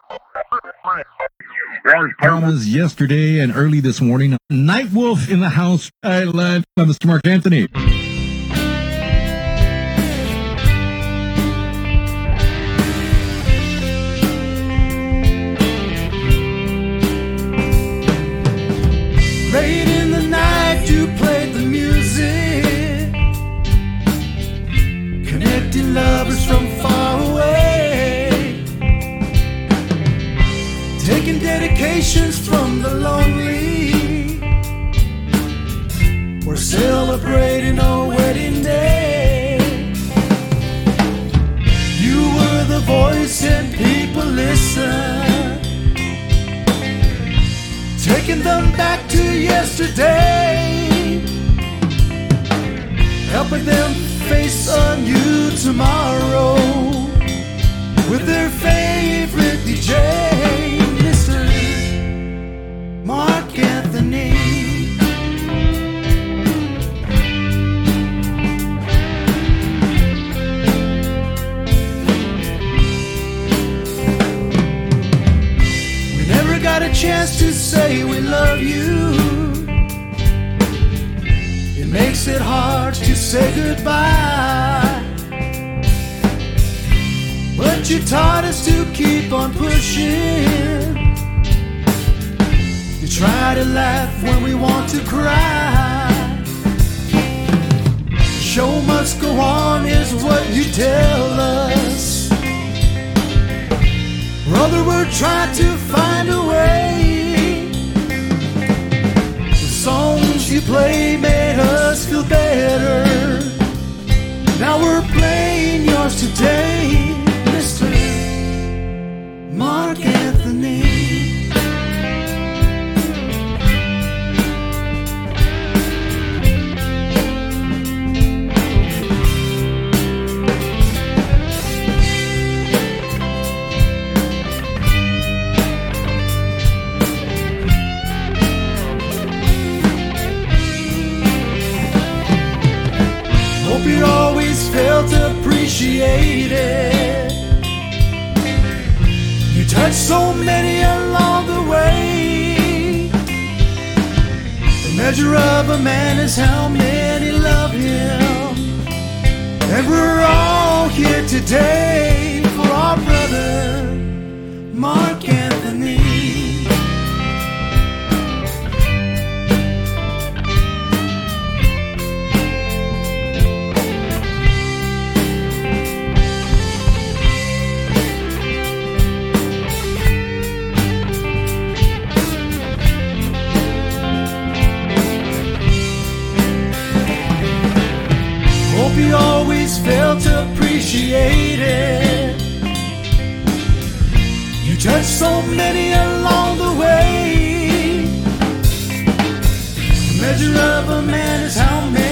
Was yesterday and early this morning. Night Wolf in the house. I love Mr. Mark Anthony. Late in the night you played the music, connecting lovers from far away, taking dedications from the lonely. We're celebrating our wedding day. You were the voice and people listened, taking them back to yesterday, helping them face a new tomorrow with their favorite DJ, Mr. Mark Anthony. We never got a chance to say we love you. It makes it hard to say goodbye, but you taught us to keep on pushing. You try to laugh when we want to cry. The show must go on is what you tell us. Brother, we're trying to find a way. The songs you play made us feel better. Now we're playing yours today, Mr. Mark Anthony. Hope you always felt appreciated. You touched so many along the way. The measure of a man is how many love him. And we're all here today for our brother, Mark Anthony. Hope you always felt appreciated. You touched so many along the way. The measure of a man is how many